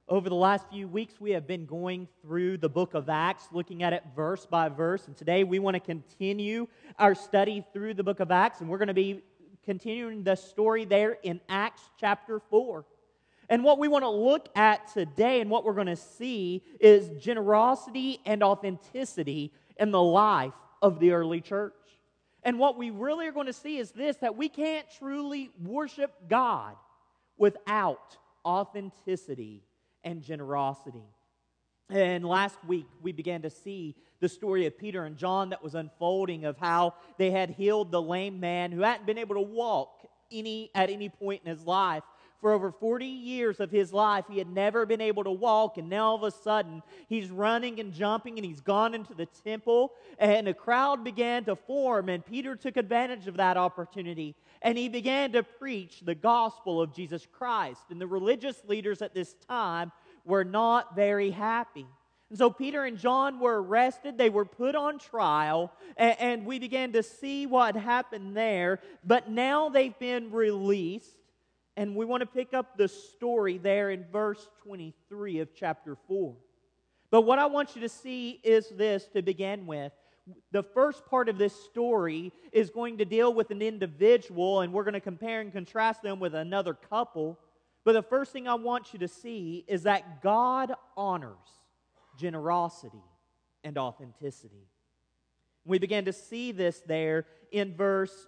Over the last few weeks, we have been going through the book of Acts, looking at it verse by verse. And today we want to continue our study through the book of Acts. And we're going to be continuing the story there in Acts chapter 4. And what we want to look at today and what we're going to see is generosity and authenticity in the life of the early church. And what we really are going to see is this, that we can't truly worship God without authenticity and generosity. And last week, we began to see the story of Peter and John that was unfolding of how they had healed the lame man who hadn't been able to walk at any point in his life. For over 40 years of his life, he had never been able to walk, and now all of a sudden, he's running and jumping, and he's gone into the temple, and a crowd began to form, and Peter took advantage of that opportunity, and he began to preach the gospel of Jesus Christ. And the religious leaders at this time were not very happy. And so Peter and John were arrested, they were put on trial, and we began to see what happened there, but now they've been released. And we want to pick up the story there in verse 23 of chapter 4. But what I want you to see is this to begin with. The first part of this story is going to deal with an individual, and we're going to compare and contrast them with another couple. But the first thing I want you to see is that God honors generosity and authenticity. We began to see this there in verse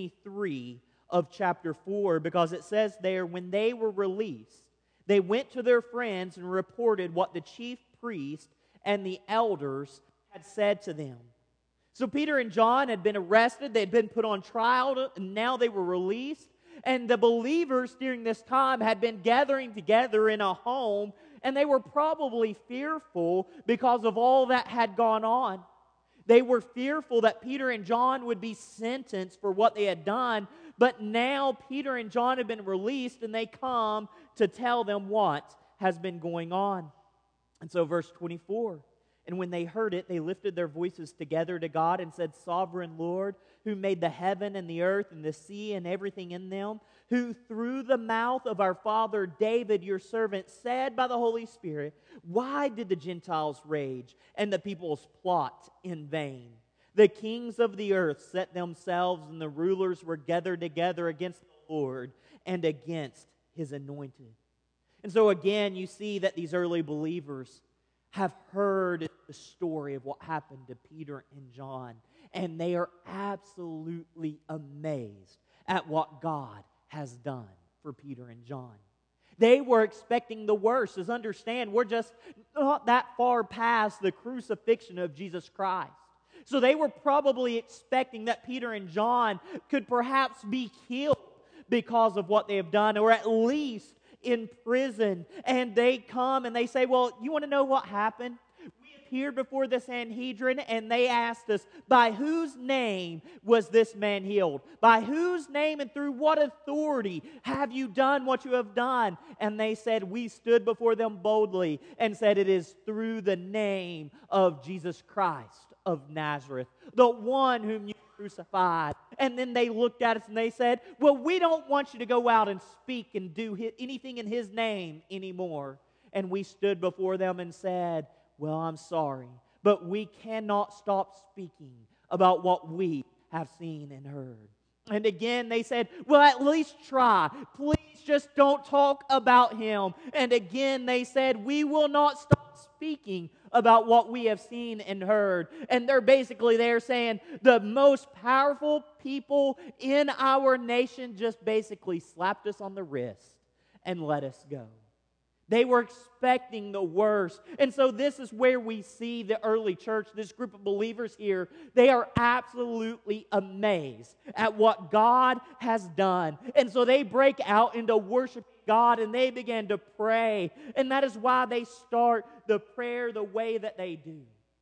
23 of chapter 4, because it says there, when they were released, they went to their friends and reported what the chief priest and the elders had said to them. So Peter and John had been arrested, they had been put on trial, and now they were released. And the believers during this time had been gathering together in a home, and they were probably fearful because of all that had gone on. They were fearful that Peter and John would be sentenced for what they had done, but now Peter and John have been released, and they come to tell them what has been going on. And so verse 24, and when they heard it, they lifted their voices together to God and said, Sovereign Lord, who made the heaven and the earth and the sea and everything in them, who through the mouth of our father David, your servant, said by the Holy Spirit, why did the Gentiles rage and the peoples plot in vain? The kings of the earth set themselves, and the rulers were gathered together against the Lord and against His anointed. And so again, you see that these early believers have heard the story of what happened to Peter and John, and they are absolutely amazed at what God has done for Peter and John. They were expecting the worst. As understand, we're just not that far past the crucifixion of Jesus Christ. So they were probably expecting that Peter and John could perhaps be killed because of what they have done, or at least in prison. And they come and they say, well, you want to know what happened? We appeared before the Sanhedrin, and they asked us, by whose name was this man healed? By whose name and through what authority have you done what you have done? And they said, we stood before them boldly and said, it is through the name of Jesus Christ of Nazareth, the one whom you crucified. And then they looked at us and they said, well, we don't want you to go out and speak and do anything in His name anymore. And we stood before them and said, well, I'm sorry, but we cannot stop speaking about what we have seen and heard. And again, they said, well, at least try. Please just don't talk about Him. And again, they said, we will not stop speaking about what we have seen and heard. And they're saying the most powerful people in our nation just basically slapped us on the wrist and let us go. They were expecting the worst. And so this is where we see the early church, this group of believers here. They are absolutely amazed at what God has done. And so they break out into worshiping God, and they begin to pray. And that is why they start the prayer the way that they do,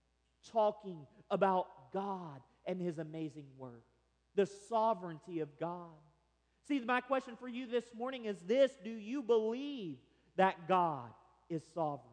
talking about God and His amazing work, the sovereignty of God. See, my question for you this morning is this: do you believe that God is sovereign?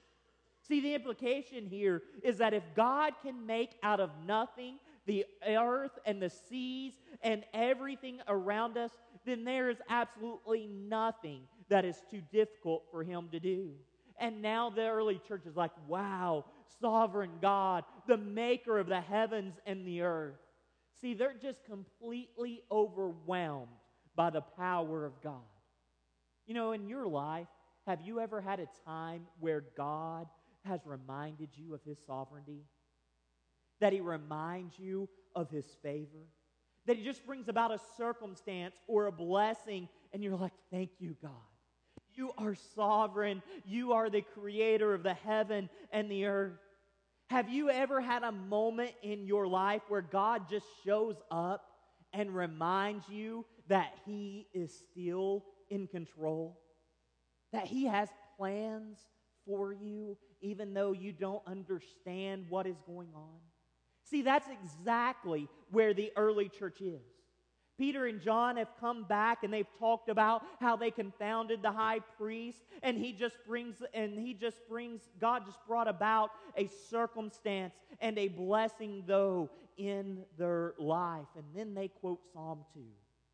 See, the implication here is that if God can make out of nothing the earth and the seas and everything around us, then there is absolutely nothing that is too difficult for Him to do. And now the early church is like, wow, sovereign God, the maker of the heavens and the earth. See, they're just completely overwhelmed by the power of God. You know, in your life, have you ever had a time where God has reminded you of His sovereignty? That He reminds you of His favor? That He just brings about a circumstance or a blessing, and you're like, thank you, God. You are sovereign. You are the creator of the heaven and the earth. Have you ever had a moment in your life where God just shows up and reminds you that He is still in control? That He has plans for you even though you don't understand what is going on? See, that's exactly where the early church is. Peter and John have come back and they've talked about how they confounded the high priest, and God just brought about a circumstance and a blessing though in their life. And then they quote Psalm 2. And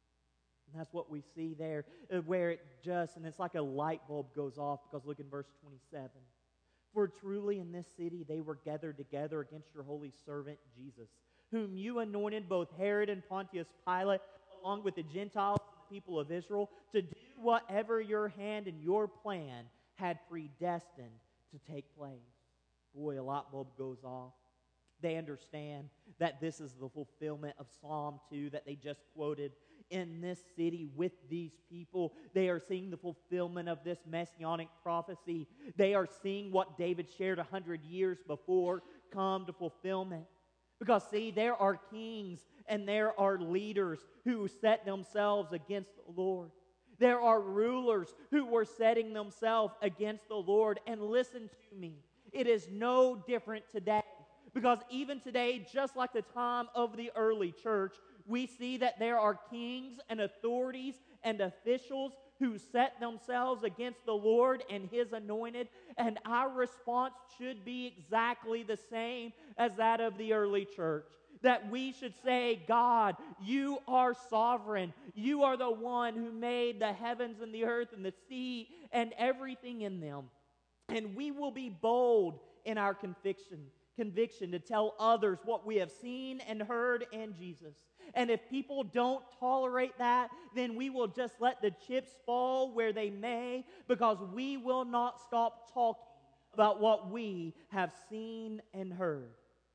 that's what we see there, where and it's like a light bulb goes off, because look in verse 27. For truly in this city they were gathered together against your holy servant Jesus, whom you anointed, both Herod and Pontius Pilate, along with the Gentiles and the people of Israel, to do whatever your hand and your plan had predestined to take place. Boy, a light bulb goes off. They understand that this is the fulfillment of Psalm 2 that they just quoted. In this city with these people, they are seeing the fulfillment of this messianic prophecy. They are seeing what David shared 100 years before come to fulfillment. Because, see, there are kings and there are leaders who set themselves against the Lord. There are rulers who were setting themselves against the Lord. And listen to me, it is no different today. Because even today, just like the time of the early church, we see that there are kings and authorities and officials who set themselves against the Lord and His anointed. And our response should be exactly the same as that of the early church. That we should say, God, you are sovereign. You are the one who made the heavens and the earth and the sea and everything in them. And we will be bold in our conviction to tell others what we have seen and heard in Jesus. And if people don't tolerate that, then we will just let the chips fall where they may, because we will not stop talking about what we have seen and heard.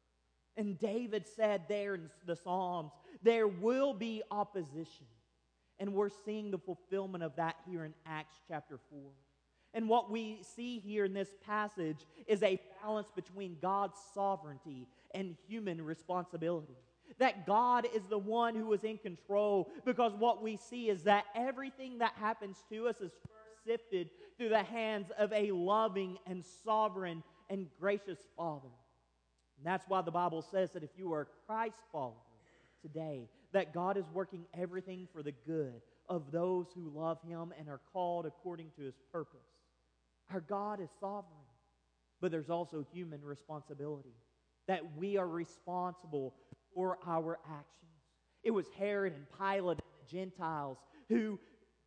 And David said there in the Psalms, there will be opposition. And we're seeing the fulfillment of that here in Acts chapter 4. And what we see here in this passage is a balance between God's sovereignty and human responsibility. That God is the one who is in control, because what we see is that everything that happens to us is first sifted through the hands of a loving and sovereign and gracious Father. And that's why the Bible says that if you are a Christ follower today, that God is working everything for the good of those who love Him and are called according to His purpose. Our God is sovereign, but there's also human responsibility, that we are responsible for our actions. It was Herod and Pilate and the Gentiles who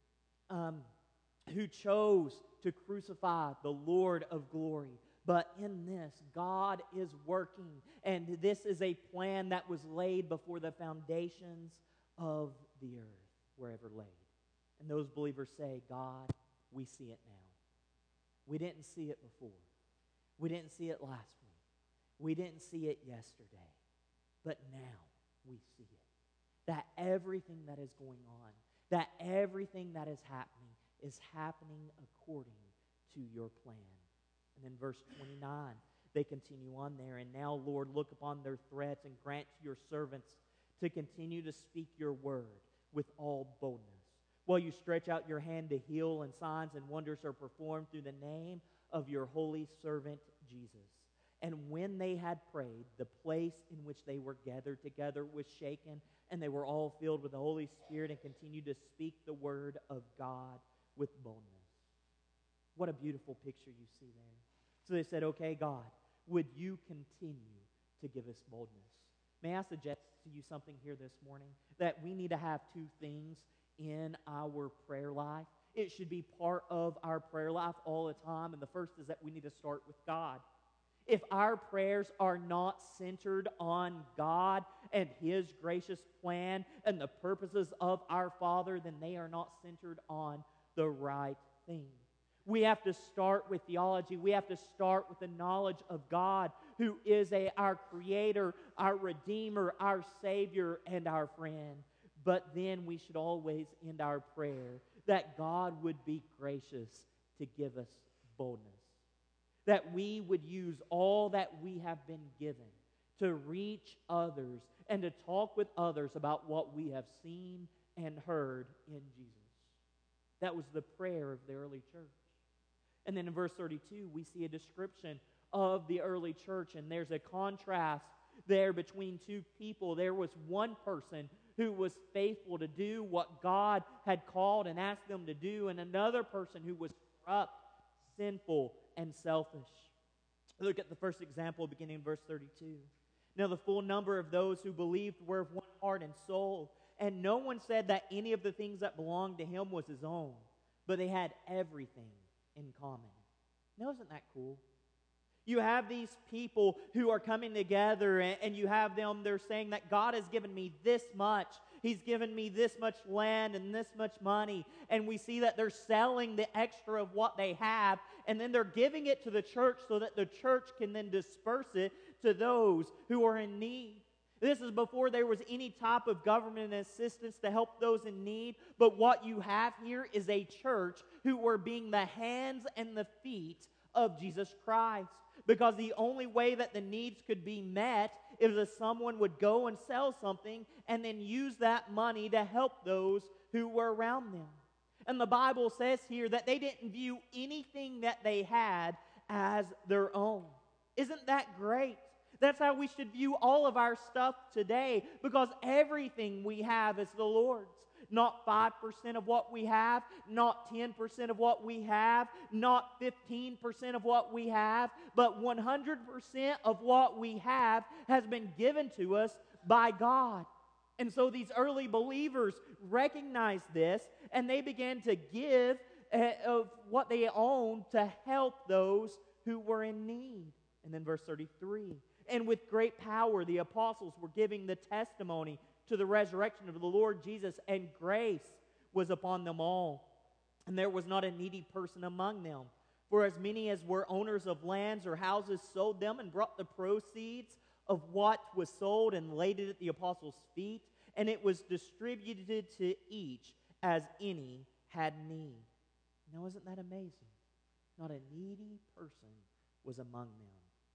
chose to crucify the Lord of glory. But in this, God is working, and this is a plan that was laid before the foundations of the earth were ever laid. And those believers say, God, we see it now. We didn't see it before. We didn't see it last week. We didn't see it yesterday. But now we see it. That everything that is going on, that everything that is happening according to your plan. And then verse 29, they continue on there. And now, Lord, look upon their threats and grant to your servants to continue to speak your word with all boldness. While you stretch out your hand to heal, and signs and wonders are performed through the name of your holy servant Jesus. And when they had prayed, the place in which they were gathered together was shaken, and they were all filled with the Holy Spirit and continued to speak the word of God with boldness. What a beautiful picture you see there. So they said, okay, God, would you continue to give us boldness? May I suggest to you something here this morning? That we need to have two things in our prayer life. It should be part of our prayer life all the time, and the first is that we need to start with God. If our prayers are not centered on God and His gracious plan and the purposes of our Father, then they are not centered on the right thing. We have to start with theology. We have to start with the knowledge of God, who is our Creator, our Redeemer, our Savior, and our friend. But then we should always end our prayer that God would be gracious to give us boldness. That we would use all that we have been given to reach others and to talk with others about what we have seen and heard in Jesus. That was the prayer of the early church. And then in verse 32, we see a description of the early church, and there's a contrast there between two people. There was one person who was faithful to do what God had called and asked them to do, and another person who was corrupt, sinful, and selfish. Look at the first example beginning in verse 32. Now the full number of those who believed were of one heart and soul, and no one said that any of the things that belonged to him was his own, but they had everything in common. Now isn't that cool? You have these people who are coming together, and you have them, they're saying that God has given me this much. He's given me this much land and this much money. And we see that they're selling the extra of what they have, and then they're giving it to the church so that the church can then disperse it to those who are in need. This is before there was any type of government assistance to help those in need. But what you have here is a church who were being the hands and the feet of Jesus Christ. Because the only way that the needs could be met is if someone would go and sell something and then use that money to help those who were around them. And the Bible says here that they didn't view anything that they had as their own. Isn't that great? That's how we should view all of our stuff today, because everything we have is the Lord's. Not 5% of what we have, not 10% of what we have, not 15% of what we have, but 100% of what we have has been given to us by God. And so these early believers recognized this, and they began to give of what they owned to help those who were in need. And then verse 33, and with great power the apostles were giving the testimony to the resurrection of the Lord Jesus, and grace was upon them all. And there was not a needy person among them. For as many as were owners of lands or houses sold them and brought the proceeds of what was sold and laid it at the apostles' feet, and it was distributed to each as any had need. Now isn't that amazing? Not a needy person was among them.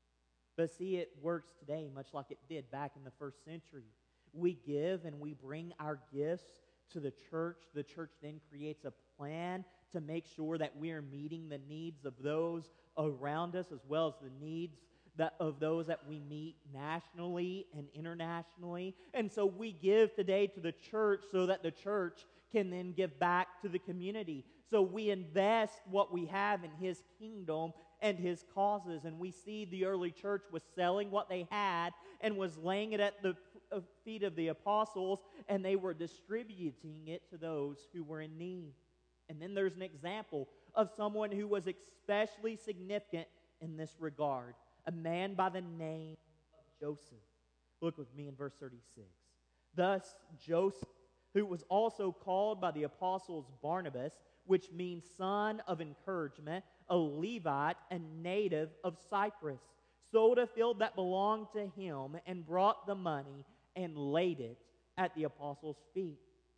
But see, it works today much like it did back in the first century. We give and we bring our gifts to the church. The church then creates a plan to make sure that we are meeting the needs of those around us, as well as the needs of those that we meet nationally and internationally. And so we give today to the church so that the church can then give back to the community. So we invest what we have in His kingdom and His causes. And we see the early church was selling what they had and was laying it at the feet of the apostles, and they were distributing it to those who were in need. And then there's an example of someone who was especially significant in this regard, a man by the name of Joseph. Look with me in verse 36. Thus Joseph, who was also called by the apostles Barnabas, which means son of encouragement, a Levite, a native of Cyprus, sold a field that belonged to him and brought the money and laid it at the apostles' feet.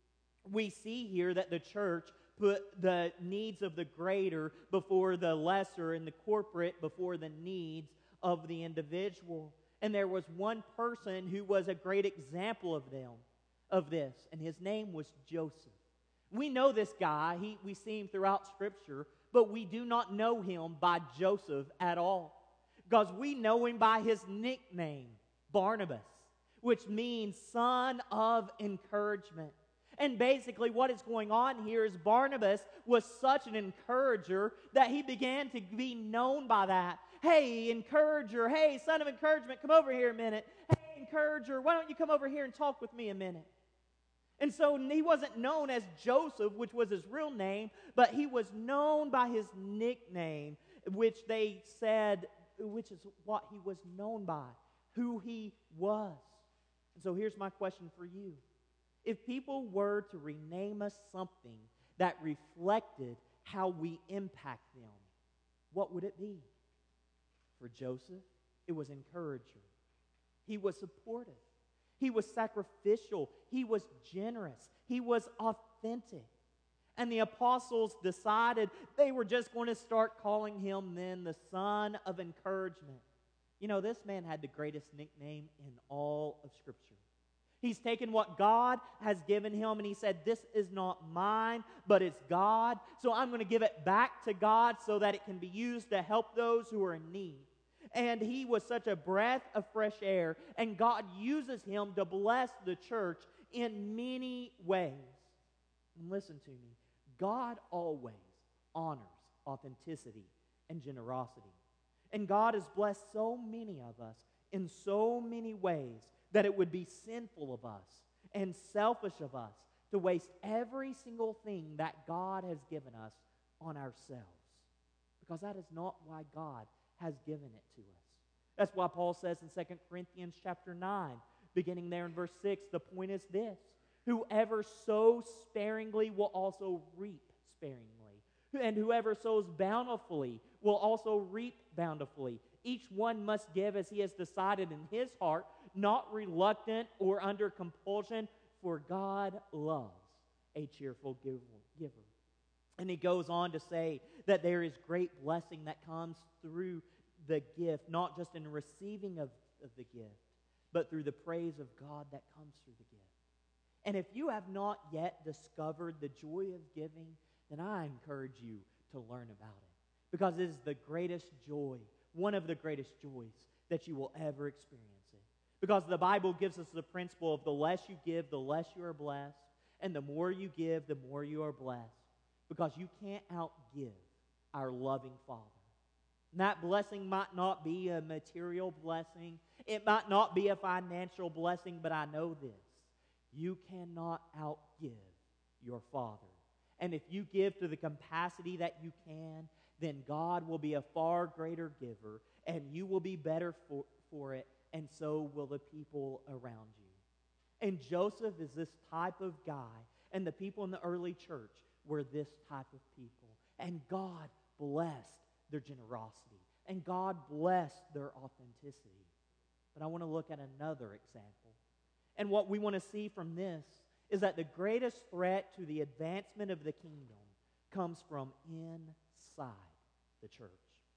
We see here that the church put the needs of the greater before the lesser and the corporate before the needs of the individual. And there was one person who was a great example of this, and his name was Joseph. We know this guy. We see him throughout Scripture, but we do not know him by Joseph at all, because we know him by his nickname, Barnabas, which means son of encouragement. And basically what is going on here is Barnabas was such an encourager that he began to be known by that. Hey, encourager. Hey, son of encouragement, come over here a minute. Hey, encourager, why don't you come over here and talk with me a minute? And so he wasn't known as Joseph, which was his real name, but he was known by his nickname, which they said, which is what he was known by, who he was. And so here's my question for you. If people were to rename us something that reflected how we impact them, what would it be? For Joseph, it was encourager. He was supportive. He was sacrificial. He was generous. He was authentic. And the apostles decided they were just going to start calling him then the son of encouragement. You know, this man had the greatest nickname in all of Scripture. He's taken what God has given him and he said, this is not mine, but it's God. So I'm going to give it back to God so that it can be used to help those who are in need. And he was such a breath of fresh air, and God uses him to bless the church in many ways. And listen to me, God always honors authenticity and generosity. And God has blessed so many of us in so many ways that it would be sinful of us and selfish of us to waste every single thing that God has given us on ourselves. Because that is not why God has given it to us. That's why Paul says in 2 Corinthians chapter 9, beginning there in verse 6, the point is this: whoever sows sparingly will also reap sparingly, and whoever sows bountifully will also reap bountifully. Each one must give as he has decided in his heart, not reluctant or under compulsion, for God loves a cheerful giver. And he goes on to say that there is great blessing that comes through the gift, not just in receiving of the gift, but through the praise of God that comes through the gift. And if you have not yet discovered the joy of giving, then I encourage you to learn about it. Because it is the greatest joy, one of the greatest joys that you will ever experience it. Because the Bible gives us the principle of the less you give, the less you are blessed, and the more you give, the more you are blessed. Because you can't outgive our loving Father. And that blessing might not be a material blessing. It might not be a financial blessing, but I know this: you cannot outgive your Father. And if you give to the capacity that you can, then God will be a far greater giver, and you will be better for it, and so will the people around you. And Joseph is this type of guy, and the people in the early church were this type of people. And God blessed their generosity, and God blessed their authenticity. But I want to look at another example. And what we want to see from this is that the greatest threat to the advancement of the kingdom comes from inside the church.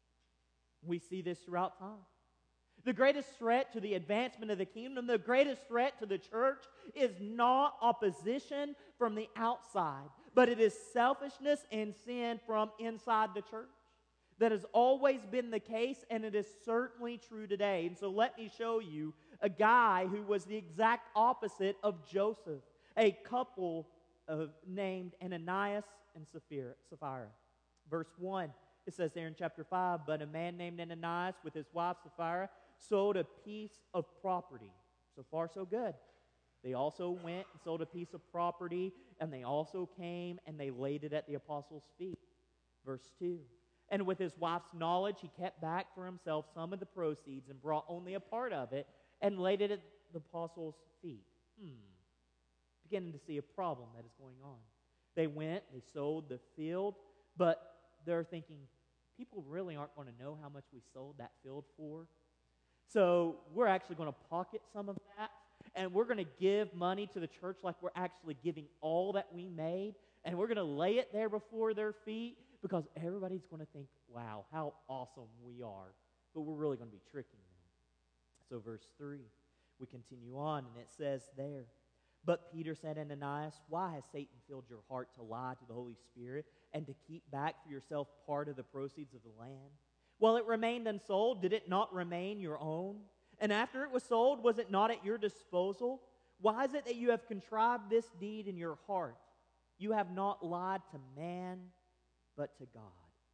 We see this throughout time. The greatest threat to the advancement of the kingdom, the greatest threat to the church is not opposition from the outside, but it is selfishness and sin from inside the church. That has always been the case, and it is certainly true today. And so let me show you a guy who was the exact opposite of Joseph, a couple named Ananias and Sapphira. Verse 1, it says there in chapter 5, but a man named Ananias with his wife Sapphira sold a piece of property. So far, so good. They also went and sold a piece of property, and they also came and they laid it at the apostles' feet. Verse 2, and with his wife's knowledge, he kept back for himself some of the proceeds and brought only a part of it and laid it at the apostles' feet. Beginning to see a problem that is going on. They went, they sold the field, but they're thinking, people really aren't going to know how much we sold that field for. So we're actually going to pocket some of that, and we're going to give money to the church like we're actually giving all that we made, and we're going to lay it there before their feet because everybody's going to think, wow, how awesome we are. But we're really going to be tricking them. So verse 3, we continue on, and it says there, but Peter said, Ananias, why has Satan filled your heart to lie to the Holy Spirit and to keep back for yourself part of the proceeds of the land? While it remained unsold, did it not remain your own? And after it was sold, was it not at your disposal? Why is it that you have contrived this deed in your heart? You have not lied to man, but to God.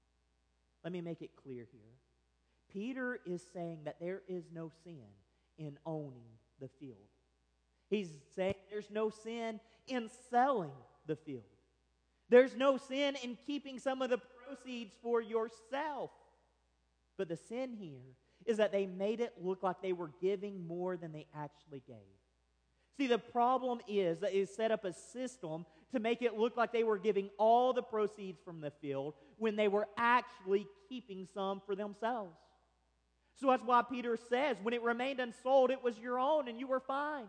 Let me make it clear here. Peter is saying that there is no sin in owning the field. He's saying there's no sin in selling the field. There's no sin in keeping some of the proceeds for yourself. But the sin here is that they made it look like they were giving more than they actually gave. See, the problem is that it set up a system to make it look like they were giving all the proceeds from the field when they were actually keeping some for themselves. So that's why Peter says, when it remained unsold, it was your own and you were fine.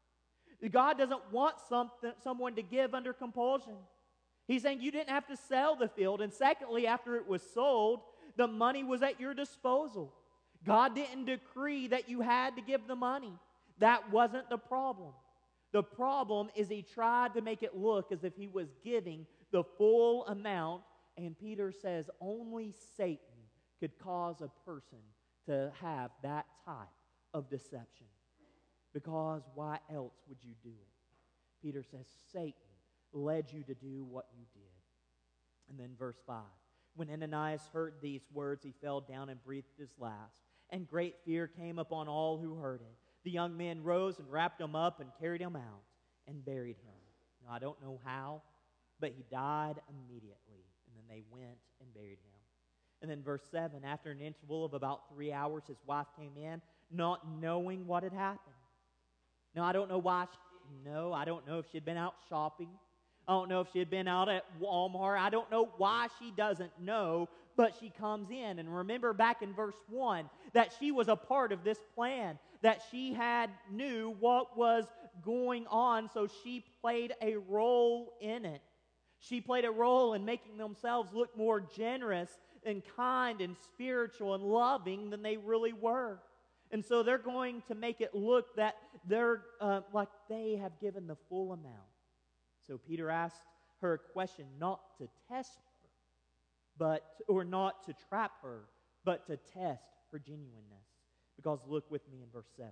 God doesn't want someone to give under compulsion. He's saying you didn't have to sell the field. And secondly, after it was sold, the money was at your disposal. God didn't decree that you had to give the money. That wasn't the problem. The problem is he tried to make it look as if he was giving the full amount. And Peter says only Satan could cause a person to have that type of deception. Because why else would you do it? Peter says Satan led you to do what you did. And then verse 5. When Ananias heard these words, he fell down and breathed his last. And great fear came upon all who heard it. The young men rose and wrapped him up and carried him out and buried him. Now, I don't know how, but he died immediately. And then they went and buried him. And then verse 7, after an interval of about 3 hours, his wife came in, not knowing what had happened. Now, I don't know why she didn't know. I don't know if she had been out shopping. I don't know if she had been out at Walmart. I don't know why she doesn't know, but she comes in. And remember back in verse 1 that she was a part of this plan, that she knew what was going on, so she played a role in it. She played a role in making themselves look more generous and kind and spiritual and loving than they really were. And so they're going to make it look that they're like they have given the full amount. So Peter asked her a question not to test her, or not to trap her, but to test her genuineness. Because look with me in verse 7,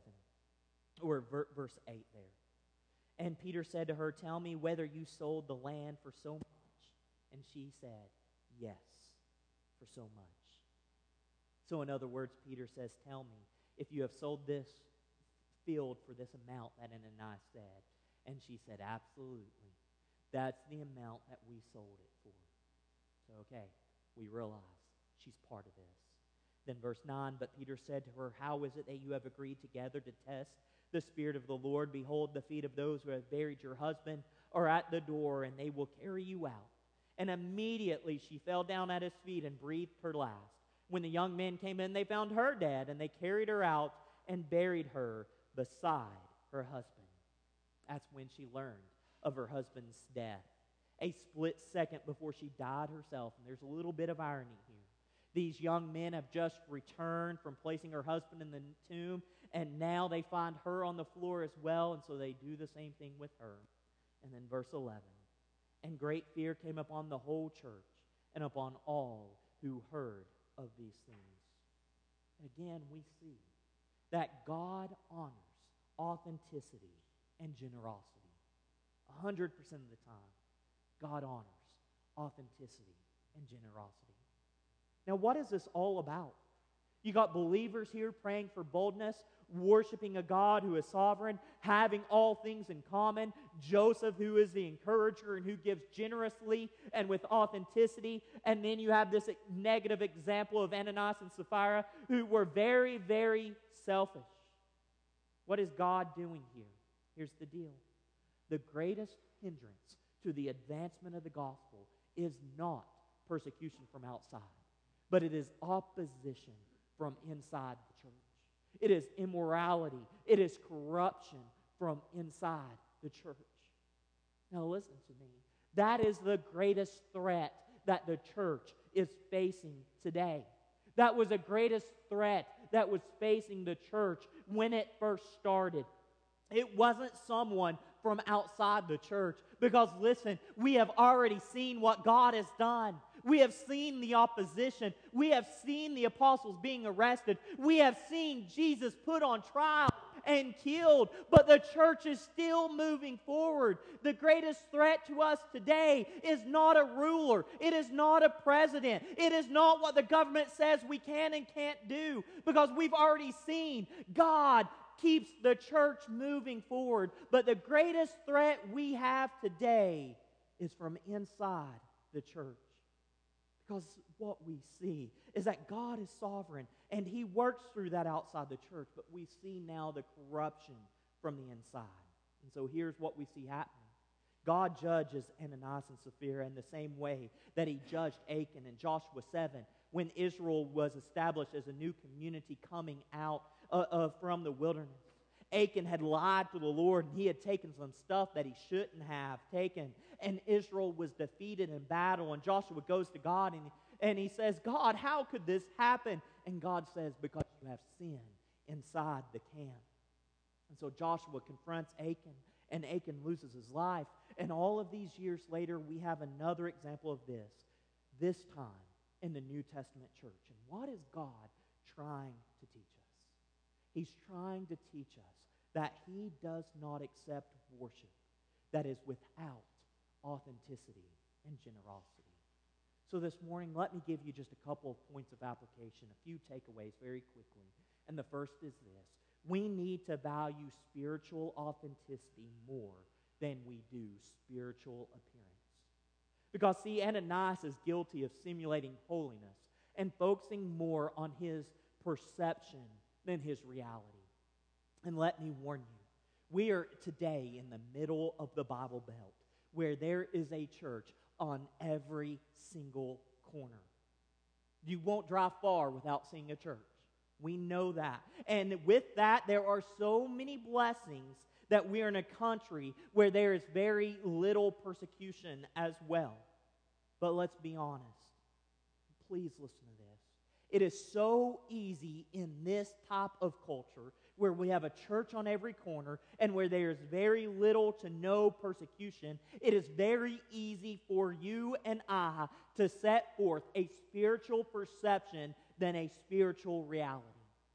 or verse 8 there. And Peter said to her, tell me whether you sold the land for so much. And she said, yes, for so much. So in other words, Peter says, tell me if you have sold this field for this amount that Ananias said. And she said, absolutely. That's the amount that we sold it for. So, okay, we realize she's part of this. Then verse 9, but Peter said to her, how is it that you have agreed together to test the Spirit of the Lord? Behold, the feet of those who have buried your husband are at the door, and they will carry you out. And immediately she fell down at his feet and breathed her last. When the young men came in, they found her dead, and they carried her out and buried her beside her husband. That's when she learned of her husband's death. A split second before she died herself. And there's a little bit of irony here. These young men have just returned from placing her husband in the tomb, and now they find her on the floor as well, and so they do the same thing with her. And then verse 11, and great fear came upon the whole church and upon all who heard of these things. Again, we see that God honors authenticity and generosity. 100% of the time, God honors authenticity and generosity. Now, what is this all about? You got believers here praying for boldness, worshiping a God who is sovereign, having all things in common. Joseph, who is the encourager and who gives generously and with authenticity. And then you have this negative example of Ananias and Sapphira, who were very, very selfish. What is God doing here? Here's the deal. The greatest hindrance to the advancement of the gospel is not persecution from outside, but it is opposition from inside the church. It is immorality. It is corruption from inside the church. Now listen to me. That is the greatest threat that the church is facing today. That was the greatest threat that was facing the church when it first started. It wasn't someone from outside the church. Because listen, we have already seen what God has done. We have seen the opposition. We have seen the apostles being arrested. We have seen Jesus put on trial and killed. But the church is still moving forward. The greatest threat to us today is not a ruler. It is not a president. It is not what the government says we can and can't do. Because we've already seen God keeps the church moving forward. But the greatest threat we have today is from inside the church. Because what we see is that God is sovereign and He works through that outside the church, but we see now the corruption from the inside. And so here's what we see happening. God judges Ananias and Sapphira in the same way that He judged Achan in Joshua 7 when Israel was established as a new community coming out from the wilderness. Achan had lied to the Lord, and he had taken some stuff that he shouldn't have taken. And Israel was defeated in battle. And Joshua goes to God, and he says, God, how could this happen? And God says, because you have sin inside the camp. And so Joshua confronts Achan, and Achan loses his life. And all of these years later, we have another example of this time in the New Testament church. And what is God trying to teach us? He's trying to teach us that He does not accept worship that is without authenticity and generosity. So this morning, let me give you just a couple of points of application, a few takeaways very quickly. And the first is this. We need to value spiritual authenticity more than we do spiritual appearance. Because, see, Ananias is guilty of simulating holiness and focusing more on his perception than his reality. And let me warn you, we are today in the middle of the Bible Belt where there is a church on every single corner. You won't drive far without seeing a church. We know that. And with that, there are so many blessings that we are in a country where there is very little persecution as well. But let's be honest. Please listen to this. It is so easy in this type of culture where we have a church on every corner and where there is very little to no persecution. It is very easy for you and I to set forth a spiritual perception than a spiritual reality.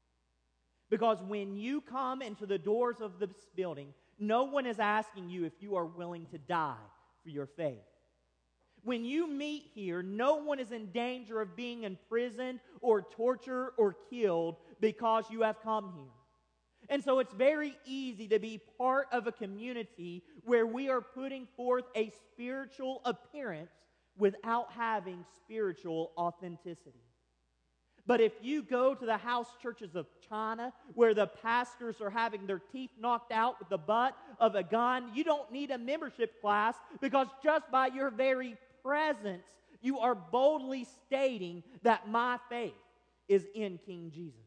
Because when you come into the doors of this building, no one is asking you if you are willing to die for your faith. When you meet here, no one is in danger of being imprisoned or tortured or killed because you have come here. And so it's very easy to be part of a community where we are putting forth a spiritual appearance without having spiritual authenticity. But if you go to the house churches of China, where the pastors are having their teeth knocked out with the butt of a gun, you don't need a membership class, because just by your very presence, you are boldly stating that my faith is in King Jesus.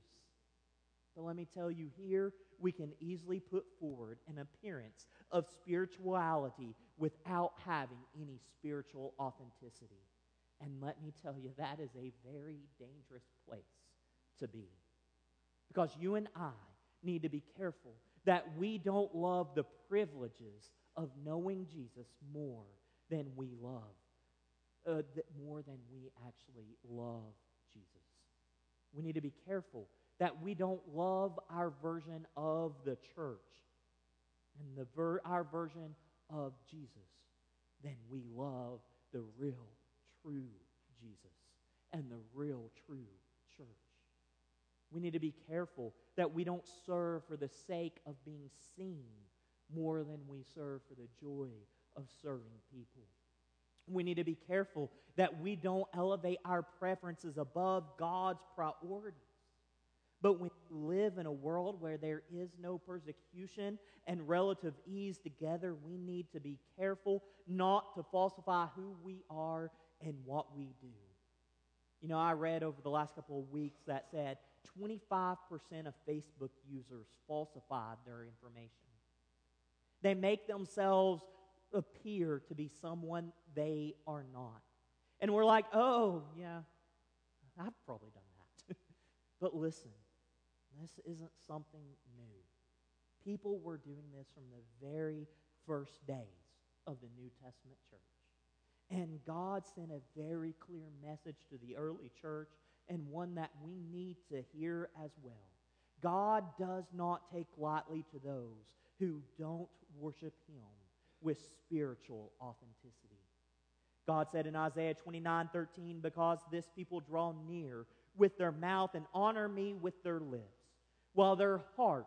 But let me tell you, here we can easily put forward an appearance of spirituality without having any spiritual authenticity. And let me tell you, that is a very dangerous place to be. Because you and I need to be careful that we don't love the privileges of knowing Jesus more than we actually love Jesus. We need to be careful that we don't love our version of the church and our version of Jesus than we love the real, true Jesus and the real, true church. We need to be careful that we don't serve for the sake of being seen more than we serve for the joy of serving people. We need to be careful that we don't elevate our preferences above God's priorities. But when we live in a world where there is no persecution and relative ease together, we need to be careful not to falsify who we are and what we do. You know, I read over the last couple of weeks that said 25% of Facebook users falsified their information. They make themselves appear to be someone they are not. And we're like, oh, yeah, I've probably done that. But listen, this isn't something new. People were doing this from the very first days of the New Testament church. And God sent a very clear message to the early church, and one that we need to hear as well. God does not take lightly to those who don't worship Him with spiritual authenticity. God said in Isaiah 29:13, because this people draw near with their mouth and honor me with their lips, while their hearts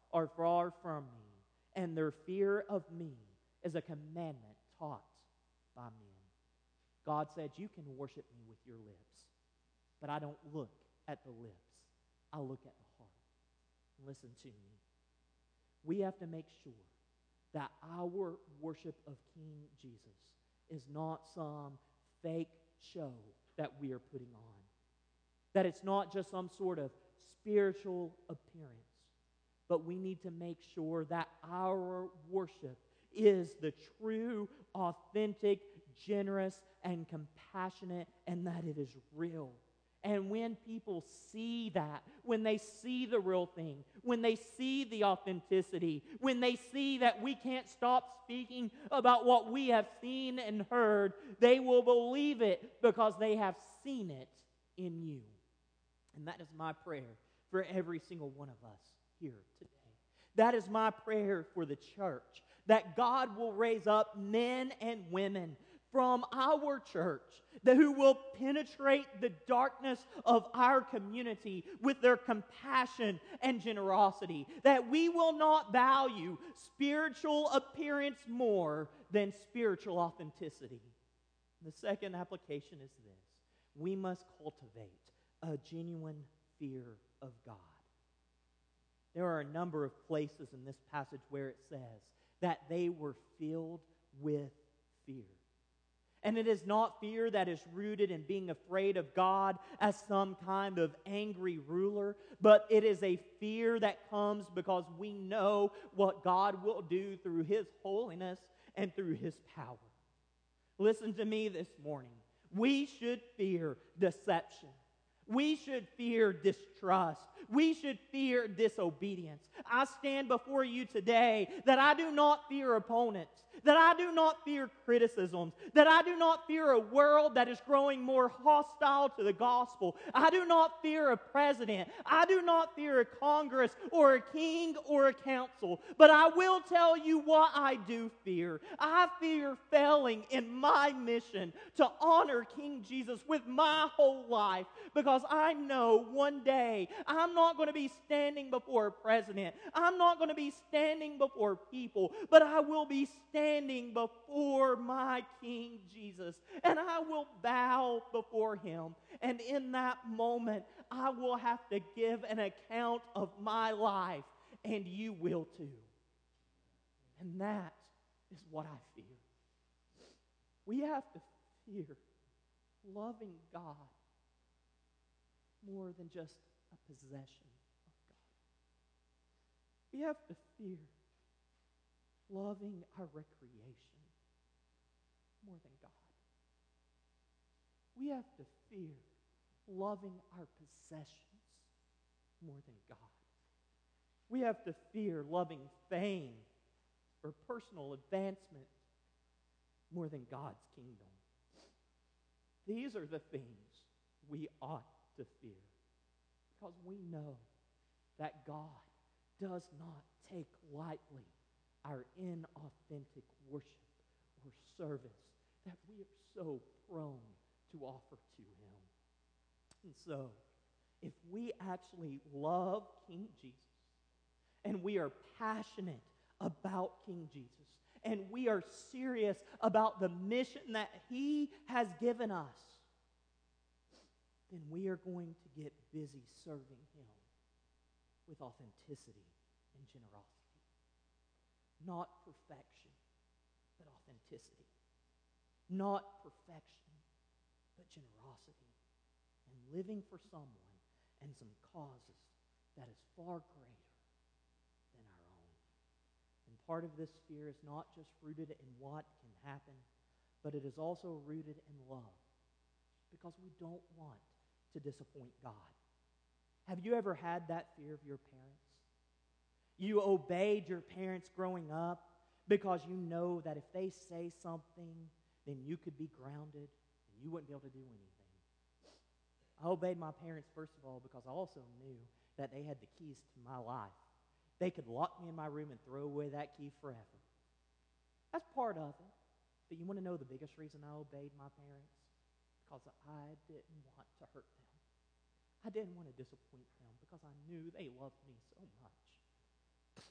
are far from me, and their fear of me is a commandment taught by men. God said, you can worship me with your lips, but I don't look at the lips. I look at the heart. Listen to me. We have to make sure that our worship of King Jesus is not some fake show that we are putting on. That it's not just some sort of spiritual appearance. But we need to make sure that our worship is the true, authentic, generous, and compassionate, and that it is real. And when people see that, when they see the real thing, when they see the authenticity, when they see that we can't stop speaking about what we have seen and heard, they will believe it because they have seen it in you. And that is my prayer for every single one of us here today. That is my prayer for the church, that God will raise up men and women from our church who will penetrate the darkness of our community with their compassion and generosity, that we will not value spiritual appearance more than spiritual authenticity. The second application is this: we must cultivate a genuine fear of God. There are a number of places in this passage where it says that they were filled with fear. And it is not fear that is rooted in being afraid of God as some kind of angry ruler, but it is a fear that comes because we know what God will do through His holiness and through His power. Listen to me this morning. We should fear deception. We should fear distrust. We should fear disobedience. I stand before you today that I do not fear opponents, that I do not fear criticisms, that I do not fear a world that is growing more hostile to the gospel. I do not fear a president. I do not fear a Congress or a king or a council. But I will tell you what I do fear. I fear failing in my mission to honor King Jesus with my whole life, because I know one day I'm not going to be standing before a president. I'm not going to be standing before people, but I will be standing before my King Jesus, and I will bow before Him. And in that moment, I will have to give an account of my life, and you will too. And that is what I fear. We have to fear loving God more than just a possession of God. We have to fear loving our recreation more than God. We have to fear loving our possessions more than God. We have to fear loving fame or personal advancement more than God's kingdom. These are the things we ought to fear, because we know that God does not take lightly our inauthentic worship or service that we are so prone to offer to Him. And so, if we actually love King Jesus, and we are passionate about King Jesus, and we are serious about the mission that He has given us, then we are going to get busy serving Him with authenticity and generosity. Not perfection, but authenticity. Not perfection, but generosity. And living for someone and some causes that is far greater than our own. And part of this fear is not just rooted in what can happen, but it is also rooted in love, because we don't want to disappoint God. Have you ever had that fear of your parents? You obeyed your parents growing up because you know that if they say something, then you could be grounded and you wouldn't be able to do anything. I obeyed my parents, first of all, because I also knew that they had the keys to my life. They could lock me in my room and throw away that key forever. That's part of it. But you want to know the biggest reason I obeyed my parents? Because I didn't want to hurt them. I didn't want to disappoint them because I knew they loved me so much.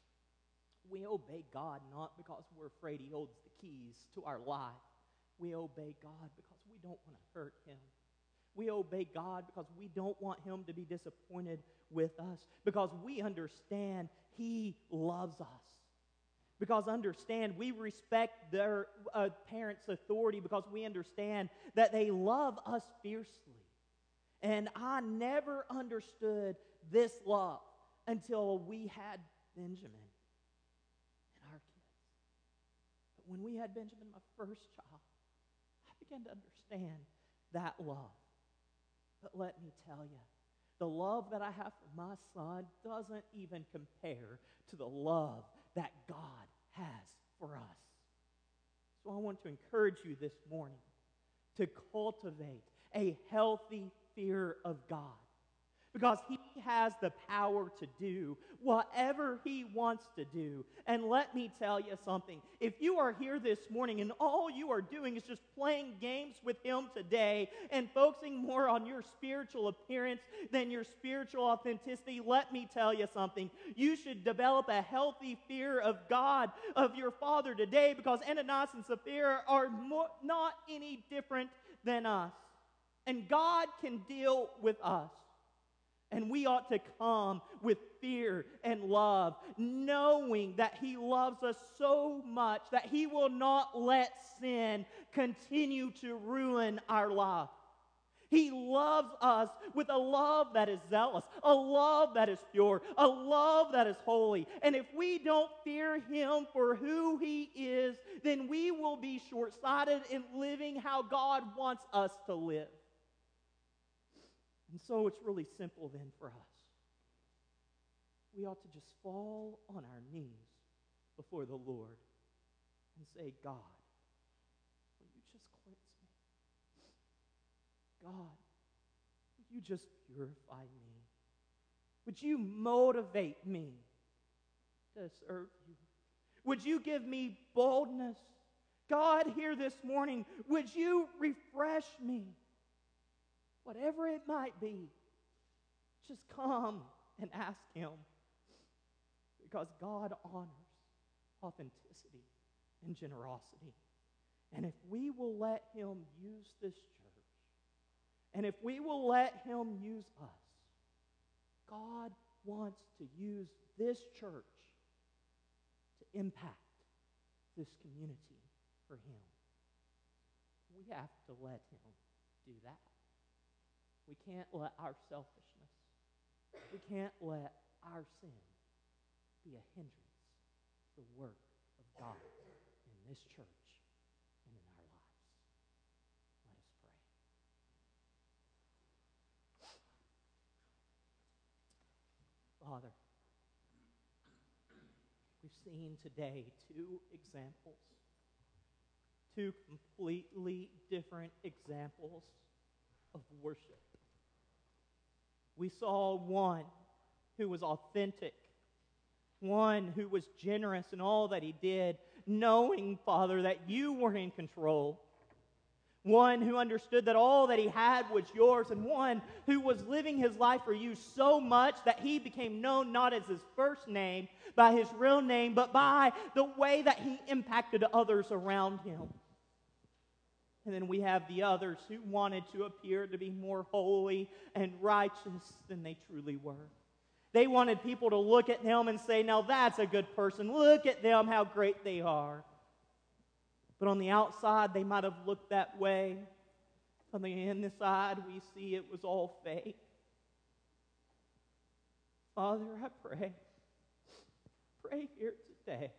We obey God not because we're afraid He holds the keys to our life. We obey God because we don't want to hurt Him. We obey God because we don't want Him to be disappointed with us, because we understand He loves us. Because understand, we respect their parents' authority because we understand that they love us fiercely. And I never understood this love until we had Benjamin and our kids. But when we had Benjamin, my first child, I began to understand that love. But let me tell you, the love that I have for my son doesn't even compare to the love that God has for us. So I want to encourage you this morning to cultivate a healthy fear of God, because He has the power to do whatever He wants to do. And let me tell you something. If you are here this morning and all you are doing is just playing games with Him today and focusing more on your spiritual appearance than your spiritual authenticity, let me tell you something. You should develop a healthy fear of God, of your Father today, because Ananias and Sapphira are not any different than us. And God can deal with us. And we ought to come with fear and love, knowing that He loves us so much that He will not let sin continue to ruin our life. He loves us with a love that is zealous, a love that is pure, a love that is holy. And if we don't fear Him for who He is, then we will be short-sighted in living how God wants us to live. And so it's really simple then for us. We ought to just fall on our knees before the Lord and say, God, will you just cleanse me? God, will you just purify me? Would you motivate me to serve you? Would you give me boldness? God, here this morning, would you refresh me? Whatever it might be, just come and ask Him. Because God honors authenticity and generosity. And if we will let Him use this church, and if we will let Him use us, God wants to use this church to impact this community for Him. We have to let Him do that. We can't let our selfishness, we can't let our sin be a hindrance to the work of God in this church and in our lives. Let us pray. Father, we've seen today two examples, two completely different examples of worship. We saw one who was authentic, one who was generous in all that he did, knowing, Father, that you were in control. One who understood that all that he had was yours, and one who was living his life for you so much that he became known not as his first name, by his real name, but by the way that he impacted others around him. And then we have the others who wanted to appear to be more holy and righteous than they truly were. They wanted people to look at them and say, now that's a good person. Look at them, how great they are. But on the outside, they might have looked that way. On the inside, we see it was all fake. Father, I pray here today,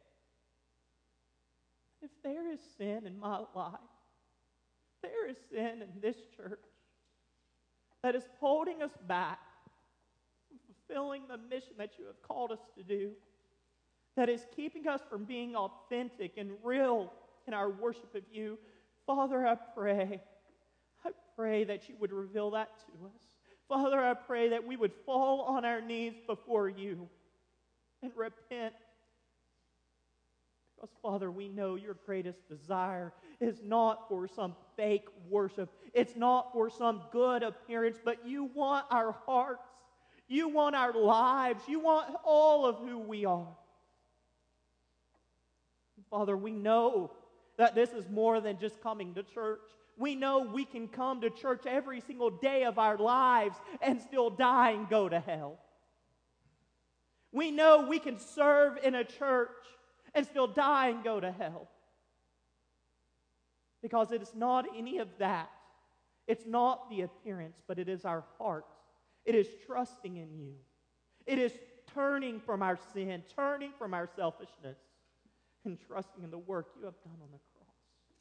if there is sin in my life, there is sin in this church that is holding us back from fulfilling the mission that you have called us to do, that is keeping us from being authentic and real in our worship of you. Father, I pray that you would reveal that to us. Father, I pray that we would fall on our knees before you and repent. Because, Father, we know your greatest desire is not for some fake worship. It's not for some good appearance, but you want our hearts. You want our lives. You want all of who we are. Father, we know that this is more than just coming to church. We know we can come to church every single day of our lives and still die and go to hell. We know we can serve in a church and still die and go to hell. Because it is not any of that. It's not the appearance, but it is our heart. It is trusting in you. It is turning from our sin, turning from our selfishness, and trusting in the work you have done on the cross.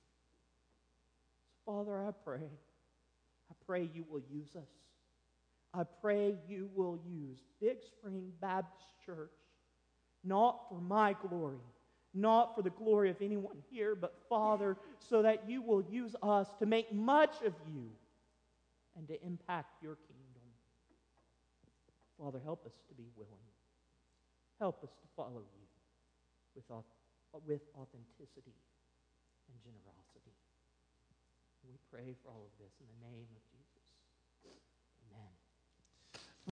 So, Father, I pray you will use us. I pray you will use Big Spring Baptist Church, not for my glory, not for the glory of anyone here, but, Father, so that you will use us to make much of you and to impact your kingdom. Father, help us to be willing. Help us to follow you with authenticity and generosity. We pray for all of this in the name of Jesus.